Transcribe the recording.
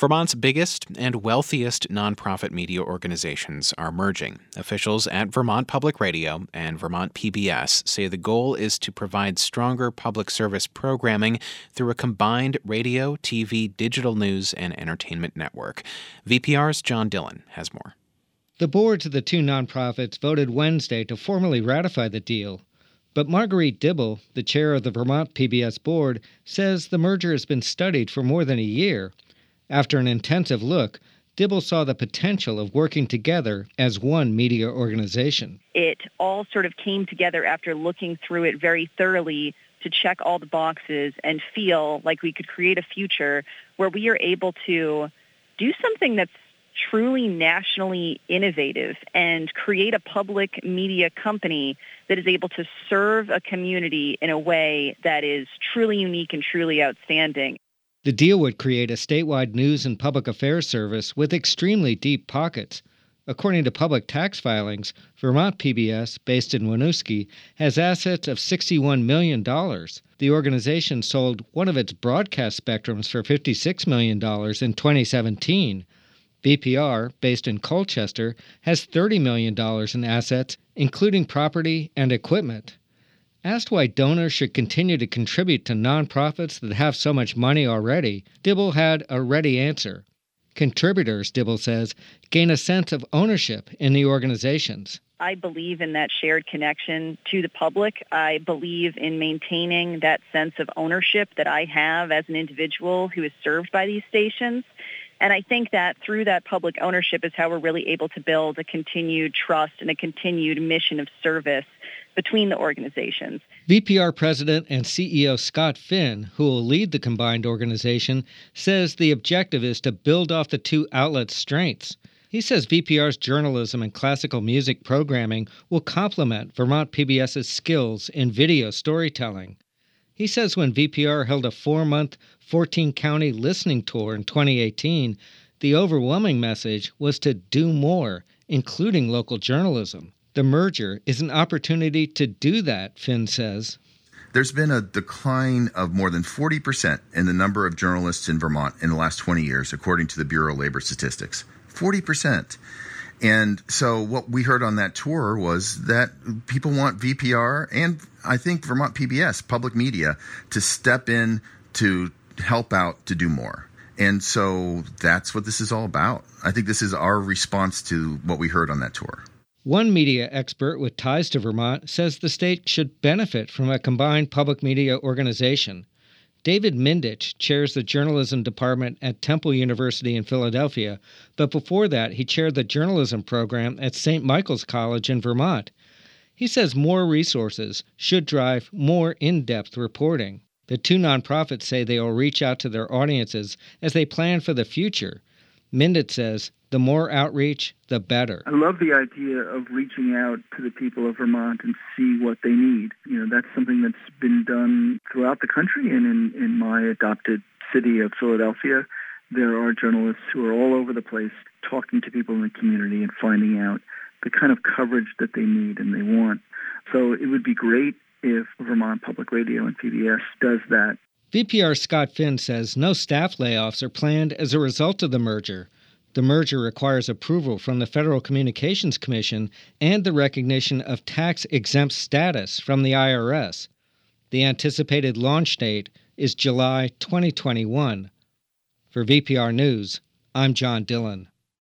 Vermont's biggest and wealthiest nonprofit media organizations are merging. Officials at Vermont Public Radio and Vermont PBS say the goal is to provide stronger public service programming through a combined radio, TV, digital news, and entertainment network. VPR's John Dillon has more. The boards of the two nonprofits voted Wednesday to formally ratify the deal. But Marguerite Dibble, the chair of the Vermont PBS board, says the merger has been studied for more than a year. After an intensive look, Dibble saw the potential of working together as one media organization. It all sort of came together after looking through it very thoroughly to check all the boxes and feel like we could create a future where we are able to do something that's truly nationally innovative and create a public media company that is able to serve a community in a way that is truly unique and truly outstanding. The deal would create a statewide news and public affairs service with extremely deep pockets. According to public tax filings, Vermont PBS, based in Winooski, has assets of $61 million. The organization sold one of its broadcast spectrums for $56 million in 2017. VPR, based in Colchester, has $30 million in assets, including property and equipment. Asked why donors should continue to contribute to nonprofits that have so much money already, Dibble had a ready answer. Contributors, Dibble says, gain a sense of ownership in the organizations. I believe in that shared connection to the public. I believe in maintaining that sense of ownership that I have as an individual who is served by these stations. And I think that through that public ownership is how we're really able to build a continued trust and a continued mission of service between the organizations. VPR President and CEO Scott Finn, who will lead the combined organization, says the objective is to build off the two outlets' strengths. He says VPR's journalism and classical music programming will complement Vermont PBS's skills in video storytelling. He says when VPR held a 4-month, 14-county listening tour in 2018, the overwhelming message was to do more, including local journalism. The merger is an opportunity to do that, Finn says. There's been a decline of more than 40% in the number of journalists in Vermont in the last 20 years, according to the Bureau of Labor Statistics. 40%. And so what we heard on that tour was that people want VPR and I think Vermont PBS, public media, to step in to help out to do more. And so that's what this is all about. I think this is our response to what we heard on that tour. One media expert with ties to Vermont says the state should benefit from a combined public media organization. David Mindich chairs the journalism department at Temple University in Philadelphia, but before that he chaired the journalism program at St. Michael's College in Vermont. He says more resources should drive more in-depth reporting. The two nonprofits say they will reach out to their audiences as they plan for the future. Mindich says the more outreach, the better. I love the idea of reaching out to the people of Vermont and see what they need. That's something that's been done throughout the country, and in my adopted city of Philadelphia, there are journalists who are all over the place talking to people in the community and finding out the kind of coverage that they need and they want. So it would be great if Vermont Public Radio and PBS does that. VPR Scott Finn says no staff layoffs are planned as a result of the merger. The merger requires approval from the Federal Communications Commission and the recognition of tax-exempt status from the IRS. The anticipated launch date is July 2021. For VPR News, I'm John Dillon.